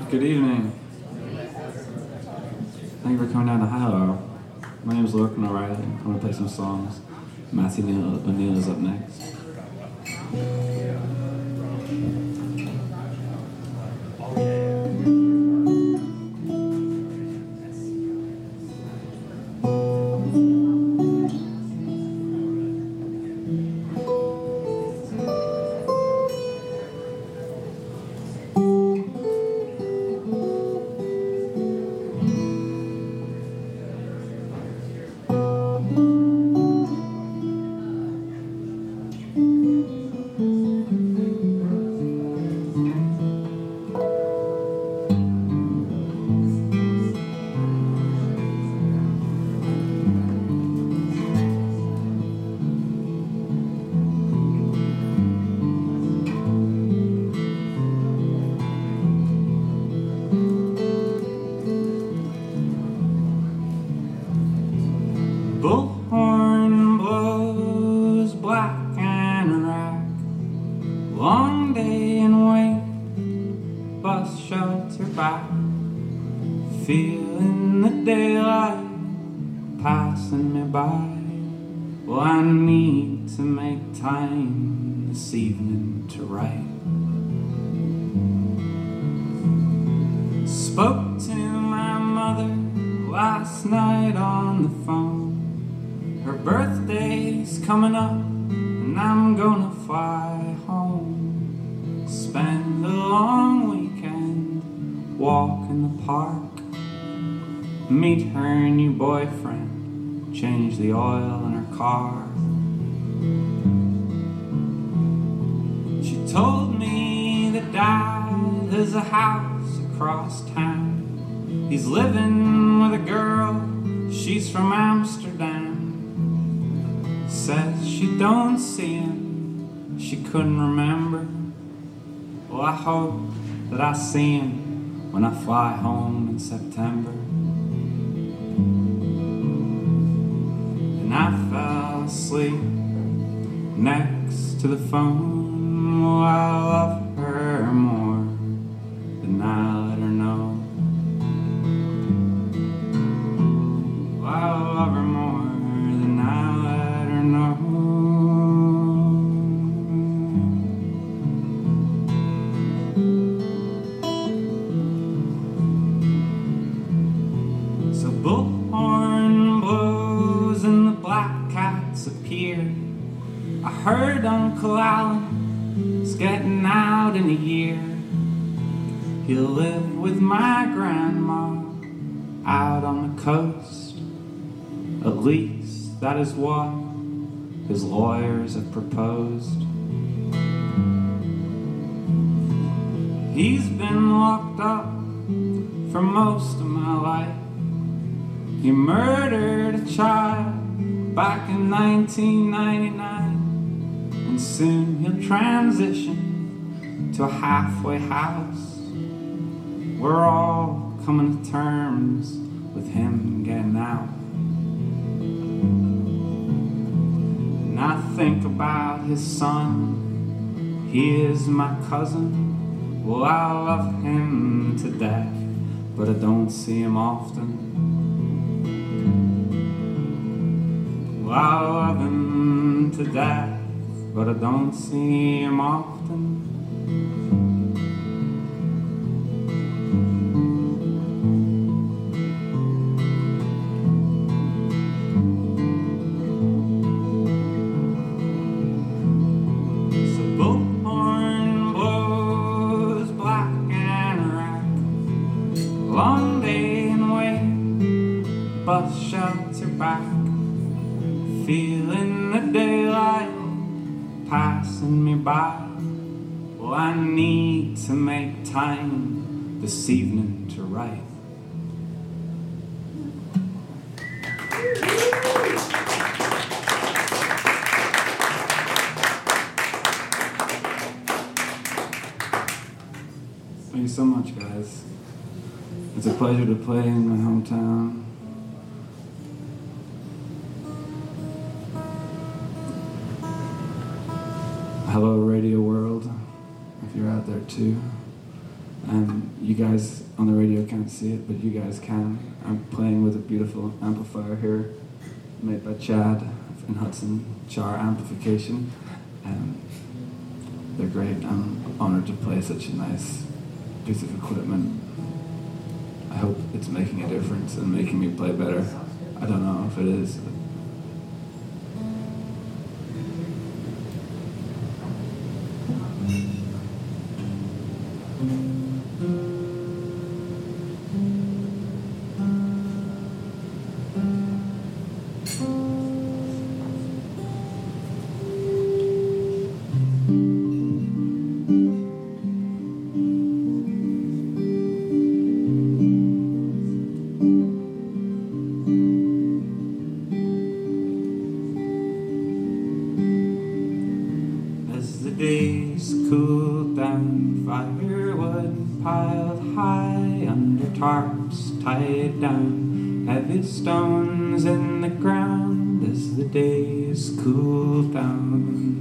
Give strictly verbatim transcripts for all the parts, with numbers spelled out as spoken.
Good evening. Thank you for coming down to Hilo. My name is Lorcan O'Reilly. I'm going to play some songs. Matthew O'Neill is up next. Bullhorn blows black and rack. Long day and wait, bus shelter back. Feeling the daylight passing me by. Well, I need to make time this evening to write. Spoke to my mother last night on the phone. Her birthday's coming up, and I'm gonna fly home. Spend a long weekend, walk in the park. Meet her new boyfriend, change the oil in her car. She told me that Dad has a house across town. He's living with a girl, she's from Amsterdam. Says she don't see him, she couldn't remember. Well, I hope that I see him when I fly home in September. And I fell asleep next to the phone. Well, I love her more than I let her know. Well, I love her more than I let her know. So bullhorn blows and the black cats appear. I heard Uncle Alan is getting out in a year. He'll live with my grandma out on the coast. At least that is what his lawyers have proposed. He's been locked up for most of my life. He murdered a child back in nineteen ninety-nine, and soon he'll transition to a halfway house. We're all coming to terms with him getting out. And I think about his son, he is my cousin. Well, I love him to death, but I don't see him often. Well, I love him to death, but I don't see him often. Long day and wait, bus shelter back. Feeling the daylight passing me by. Well, I need to make time this evening to write. Thank you so much, guys. It's a pleasure to play in my hometown. Hello, Radio World, if you're out there too. And you guys on the radio can't see it, but you guys can. I'm playing with a beautiful amplifier here, made by Chad in Hudson, Char Amplification. Um, they're great. I'm honored to play such a nice piece of equipment. I hope it's making a difference and making me play better. I don't know if it is. Days cooled down, firewood piled high under tarps tied down, heavy stones in the ground as the days cooled down.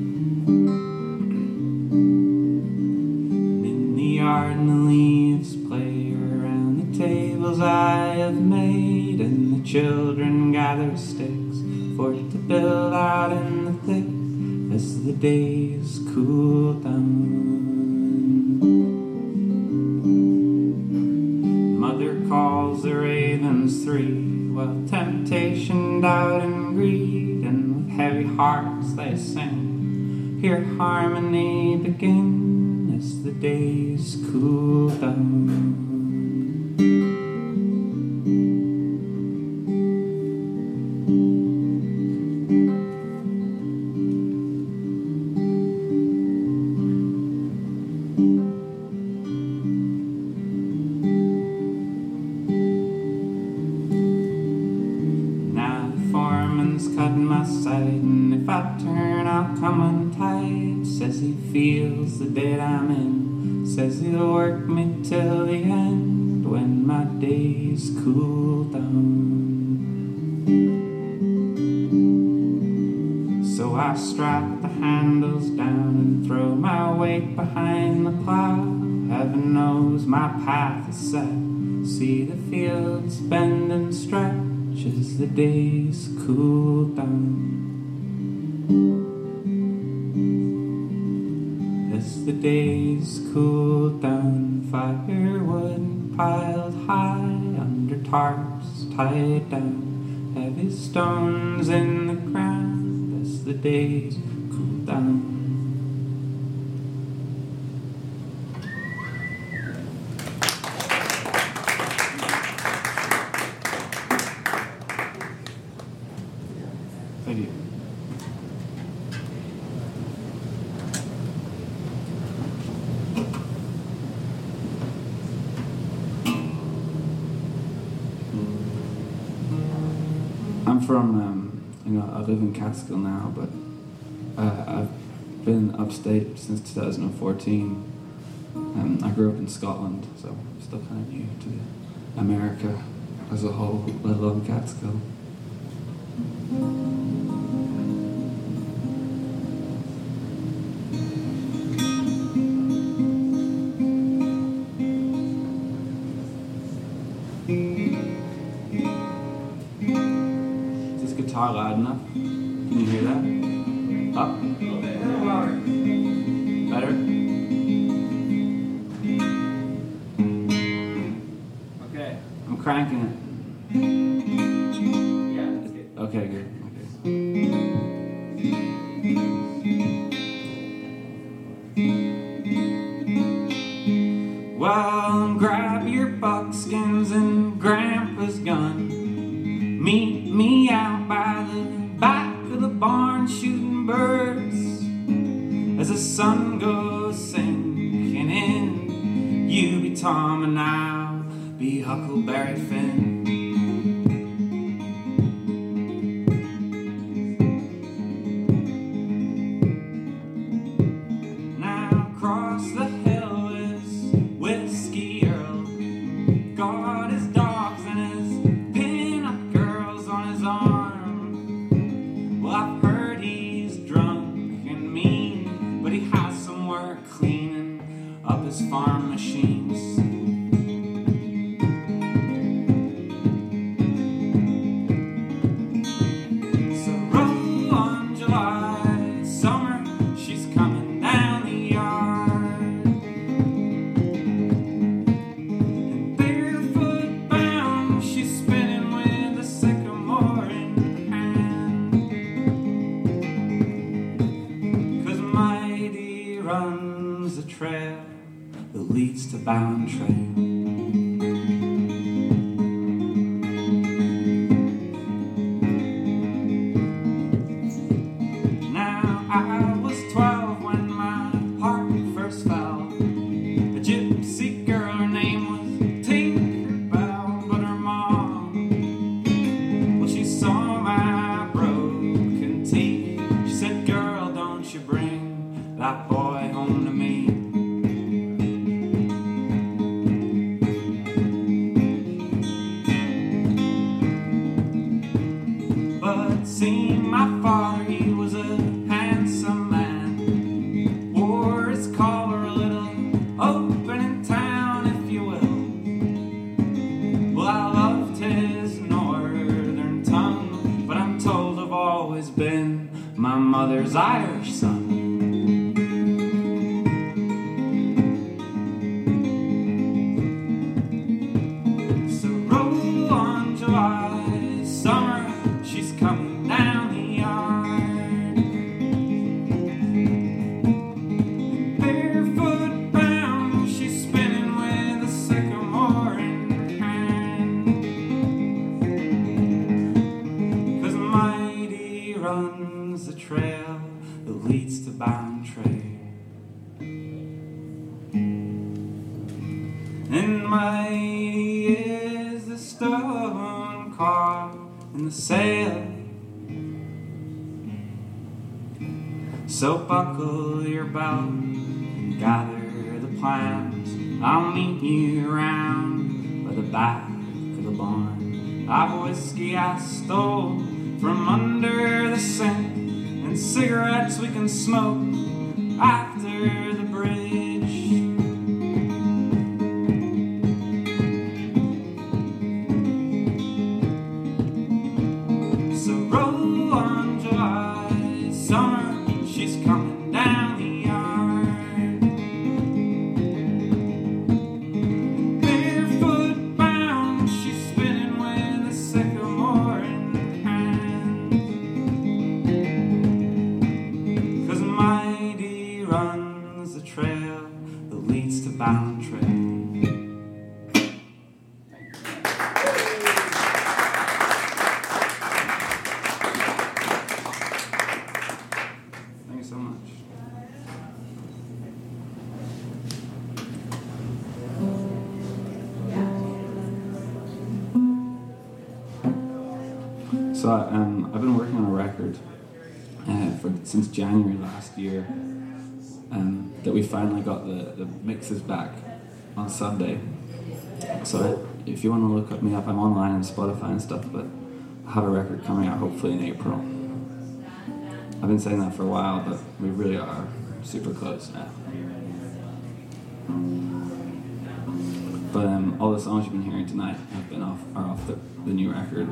In the yard and the leaves play around the tables I have made, and the children gather sticks for it to build out in the thick as the days cool down. Mother calls the ravens three, while temptation, doubt, and greed, and with heavy hearts they sing, hear harmony begin as the days cool down. Cutting my sight, and if I turn I'll come untied. Says he feels the debt I'm in, says he'll work me till the end when my days cool down. So I strap the handles down and throw my weight behind the plow. Heaven knows my path is set, see the fields bend and stretch as the days cool down. As the days cool down, firewood piled high under tarps tied down, heavy stones in the ground as the days cool down. Thank you. I'm from, um, you know, I live in Catskill now, but uh, I've been upstate since two thousand fourteen. Um, I grew up in Scotland, so I'm still kind of new to America as a whole, let alone Catskill. Is this guitar loud enough? Can you hear that? Up? A little bit. Better? Okay. I'm cranking it. Yeah, that's good. Okay, good. Okay. Well, grab your buckskins and Grandpa's gun. Meet me out by the back of the barn shooting birds as the sun goes sinking in. You be Tom and I'll be Huckleberry Finn. Now across the hill is Whiskey Earl, got his dogs and his pin-up girls on his arm. Well, I've heard he's drunk and mean, but he has some work cleaning up his farm machines. bound trail. Now I was twelve when my heart first fell. A gypsy girl, her name was Tinkerbell, but her mom, well, she saw my broken teeth. She said, girl, don't you bring that boy home to me. But see, my father, he was a handsome man, wore his collar a little open in town, if you will. Well, I loved his northern tongue, but I'm told I've always been my mother's Irish son. So roll on, July, summer, she's coming down the yard. Barefoot bound, she's spinning with a sycamore in her hand. 'Cause mighty runs the trail that leads to Bound Trail. And mighty is the stone caught in the sail. So buckle your belt and gather the plans. I'll meet you round by the back of the barn. I've whiskey I stole from under the sink, and cigarettes we can smoke after the bridge. So roll on, July, summer, she's coming down the yard. Barefoot bound, she's spinning with a sycamore in her hand. 'Cause mighty runs the trail that leads to Bound Trail. Thank you so much. So um, I've been working on a record uh, for since January last year. Um, that we finally got the, the mixes back on Sunday. So if you want to look me up, I'm online on Spotify and stuff, but I have a record coming out hopefully in April. I've been saying that for a while, but we really are super close now. But um, all the songs you've been hearing tonight have been off are off the, the new record.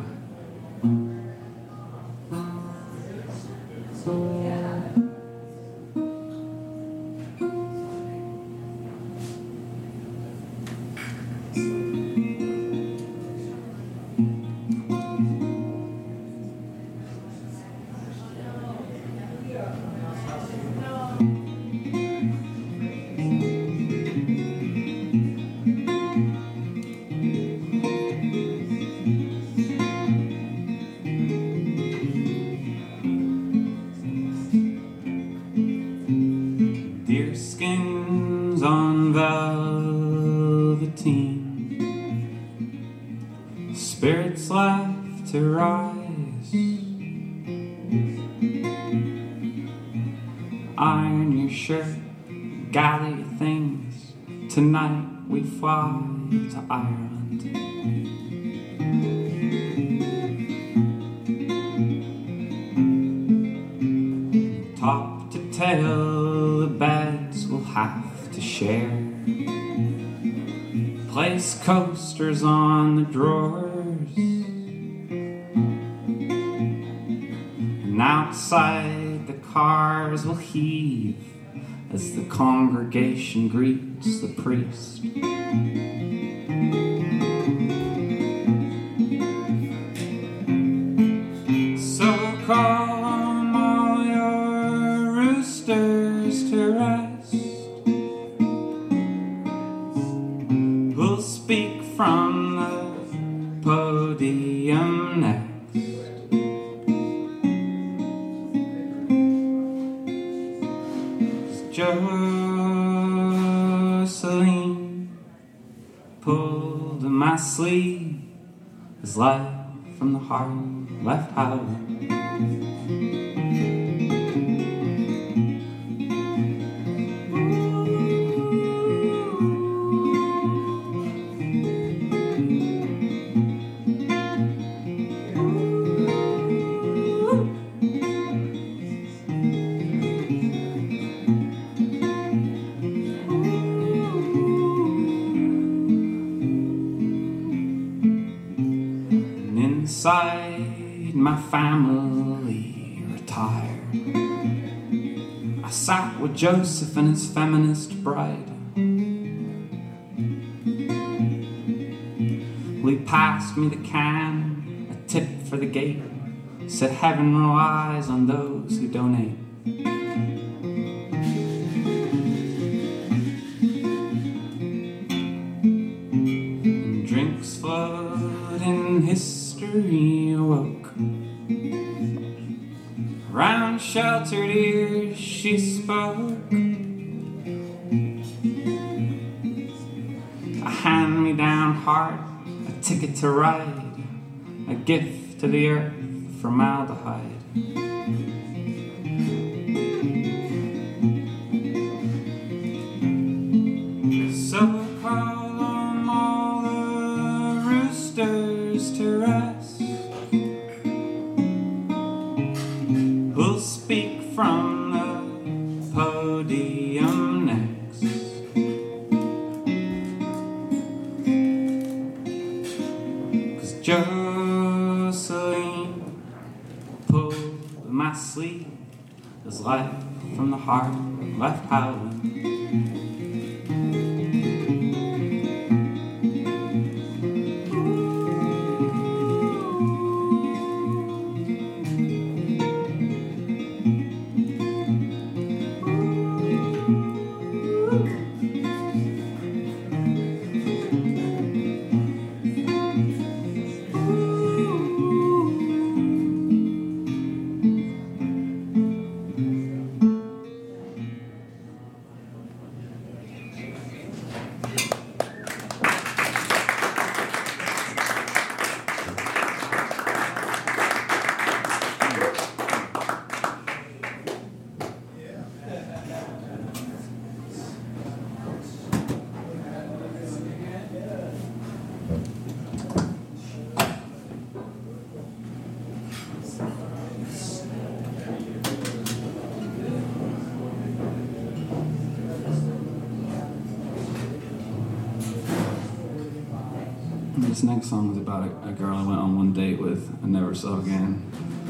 Deerskins on velveteen, spirits left to rise. Iron your shirt, gather your things. Tonight we fly to Ireland. Top to tail, the beds we'll have to share. Place coasters on the drawers, and outside the cars will heave as the congregation greets the priest. So calm all your roosters to rest. will speak from the podium next. Jocelyn pulled in my sleeve as life from the heart left howling. Inside my family retired, I sat with Joseph and his feminist bride. Well, he passed me the can, a tip for the gate, said heaven relies on those who donate. And drinks flowed in history awoke. Round sheltered ears she spoke. A hand-me-down heart, a ticket to ride, a gift to the earth, formaldehyde. So call on all the roosters to rest. We'll speak from the podium next. 'Cause Jocelyn pulled my sleeve as life from the heart left howling. This next song is about a, a girl I went on one date with and never saw again.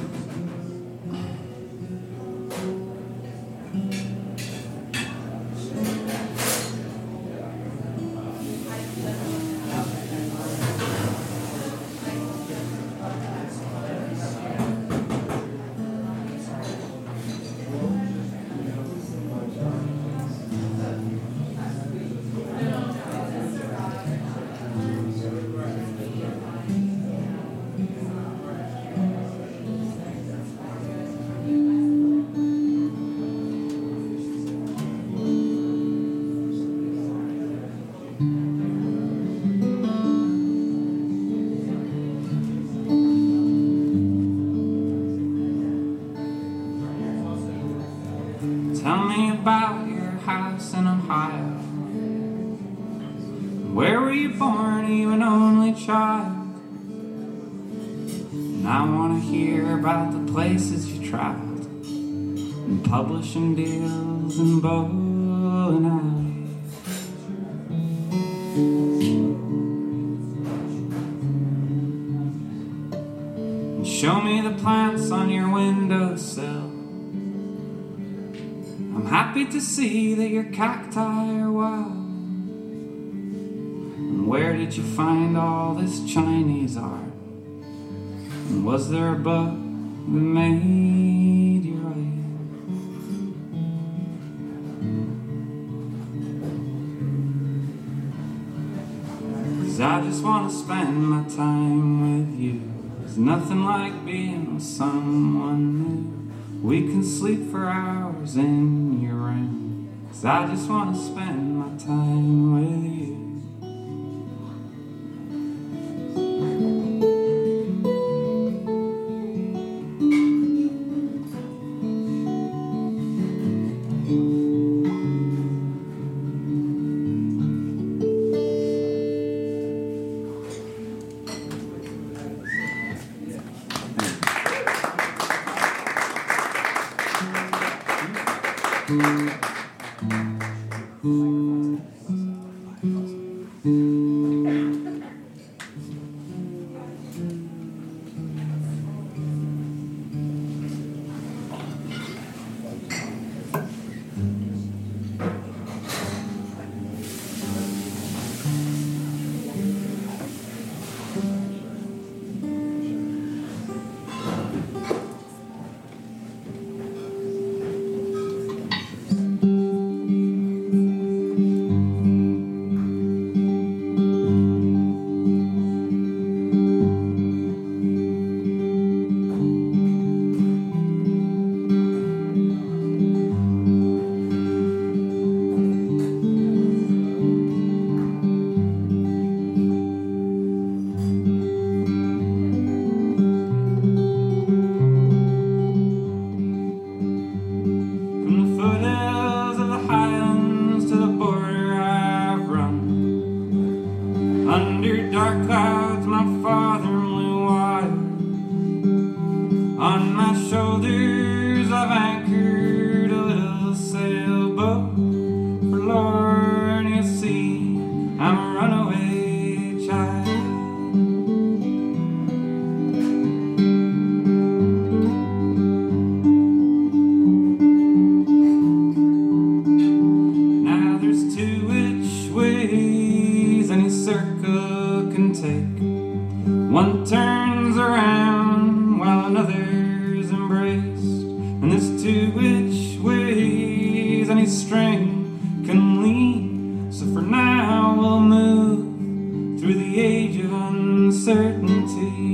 Tell me about your house in Ohio. Where were you born, you an only child? And I want to hear about the places you traveled, and publishing deals and bowling alleys. And show me the plants on your windowsill. I'm happy to see that your cacti are wild. And where did you find all this Chinese art? And was there a book that made you write? 'cause I just wanna spend my time with you. There's nothing like being with someone new. We can sleep for hours in your room, 'cause I just wanna spend my time with you. Under dark clouds, my father blew water. On my shoulders I've anchored a little sailboat. For Lord, you see, I'm a runaway child. Now there's two which ways any circle can take. One turns around while another's embraced, and there's two which ways any string can lead. So for now we'll move through the age of uncertainty.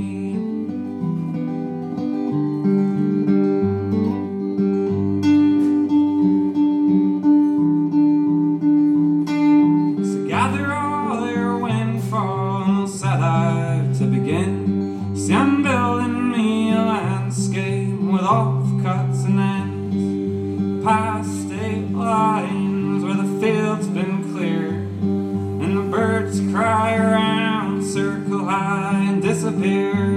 So gather all your windfall and we'll set out to begin. See, I'm building me a landscape with off-cuts and ends, past state lines where the field's been cleared, and the birds cry around, circle high and disappear.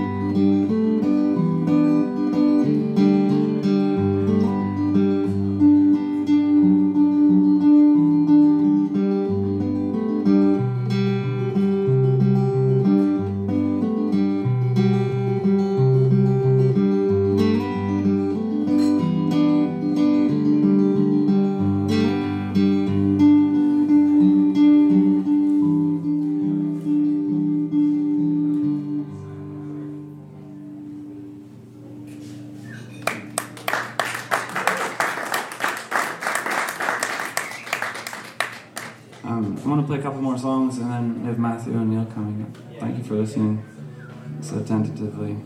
Um, I want to play a couple more songs and then we have Matthew and Neil coming up. Thank you for listening so tentatively.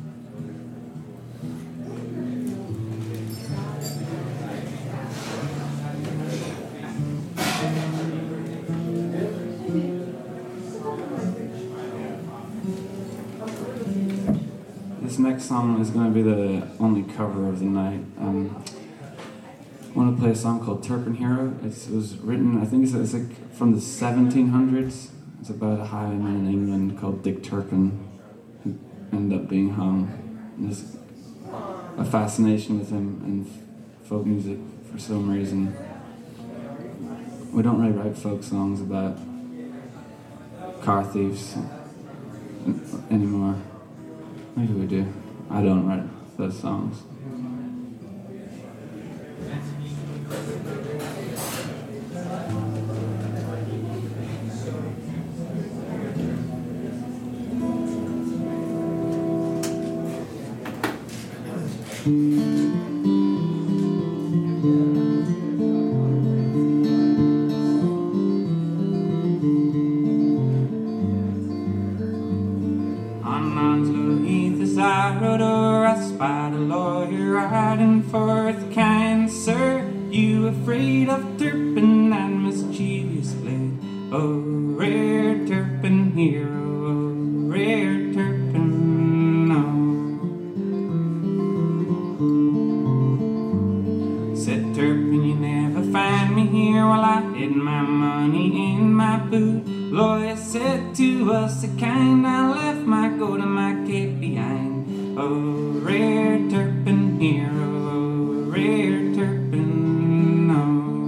This next song is going to be the only cover of the night. Um, I want to play a song called Turpin Hero. It's, it was written, I think it's, it's like from the seventeen hundreds. It's about a highwayman in England called Dick Turpin who ended up being hung. And there's a fascination with him and folk music for some reason. We don't really write folk songs about car thieves anymore. Maybe we do. I don't write those songs. out a rest by the lawyer riding forth kind. Sir, you afraid of Turpin and mischievously? Oh, rare Turpin hero, oh, rare Turpin, no. Said Turpin, you never find me here while I hid my money in my boot. Lawyer said to us a kind, I left my goat and my cape behind. Oh, rare Turpin hero, oh, rare Turpin, no.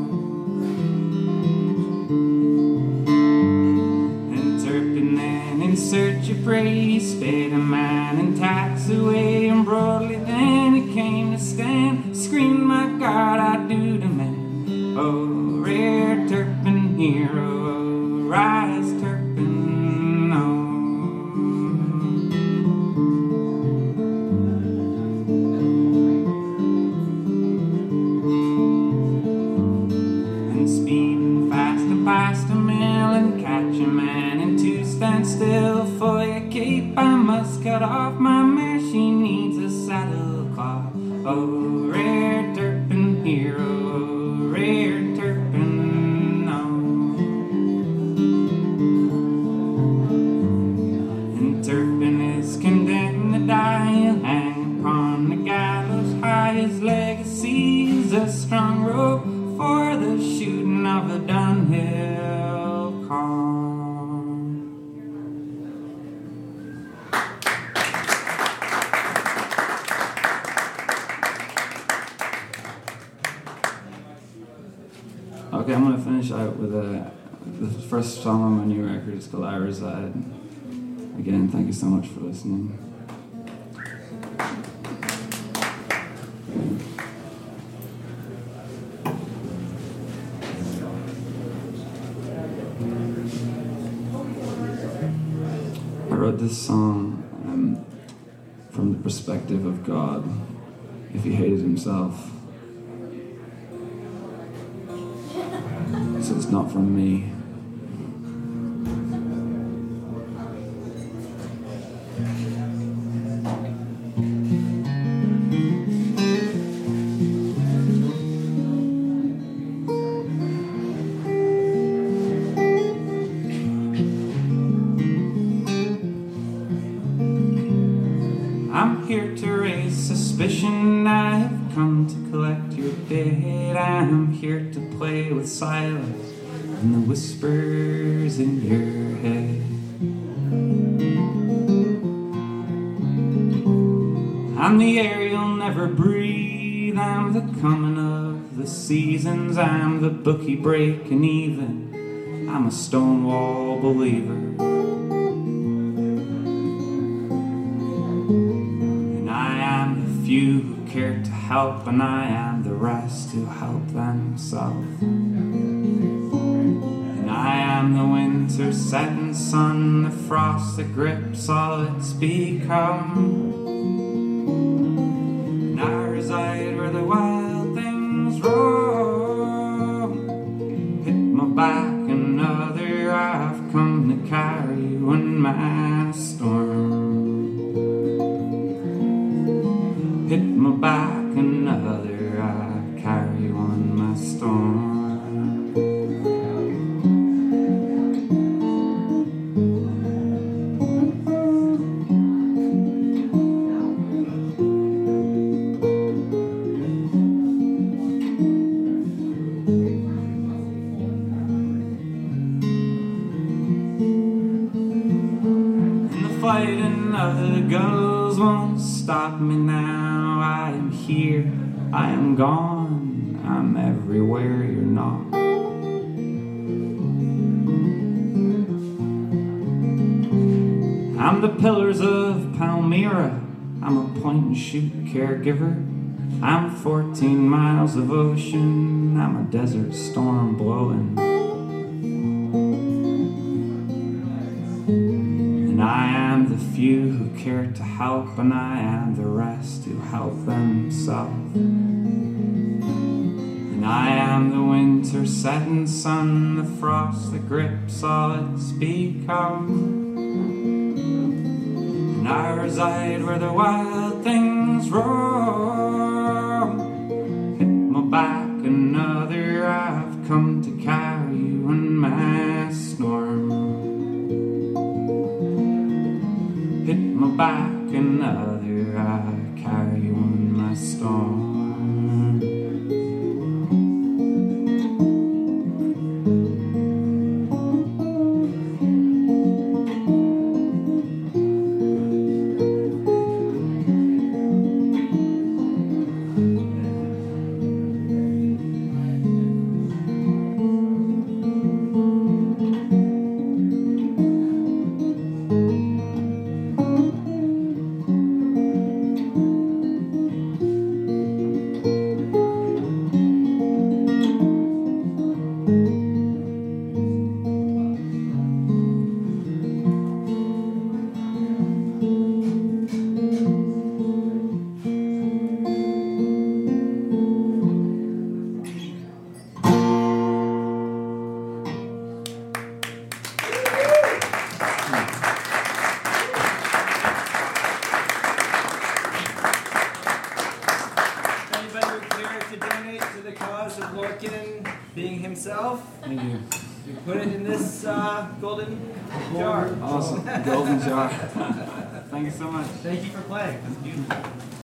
And Turpin then in search of prey, he sped a man and tax away. And broadly then he came to stand, screamed, my God, I do demand. Oh, rare Turpin hero, oh, rise Turpin, no. And speeding fast and past a mill and catch a man and to stand still. For your cape I must cut off my mare, she needs a saddle cloth. Oh, rare Turpin hero, oh, rare Turpin, no. And Turpin is condemned to die, he'll hang upon the gallows high. His legacy is a strong rope for the shooting of a Dunhill car. Okay, I'm going to finish out with a, the first song on my new record. It's called I Reside. Again, thank you so much for listening. I wrote this song um, from the perspective of God, if he hated himself. So it's not from me. I'm here to raise suspicion, I have come to collect your dead. I'm here to play with silence and the whispers in your head. I'm the air you'll never breathe, I'm the coming of the seasons, I'm the bookie breaking even, I'm a Stonewall believer. Few who care to help, and I am the rest who help themselves. And I am the winter setting sun, the frost that grips all it's become. And I reside where the wild things roam. Hit my back another, I've come to carry one my storm. Hit my back another, I carry on my storm. And the fighting of the gulls won't stop me now. I am here, I am gone, I'm everywhere you're not. I'm the pillars of Palmyra, I'm a point and shoot caregiver. I'm fourteen miles of ocean, I'm a desert storm blowing. And I am the few who care to help, and I am the rest who help themselves. And I am the winter setting sun, the frost that grips all it's become. And and I reside where the wild things roam. Hit my back another, I've come to carry you in my storm. Hit my back another, I carry you in my storm. Being himself. Thank you. You put it in this uh, golden jar. Awesome. Golden jar. Thank you so much. Thank you for playing. That's beautiful.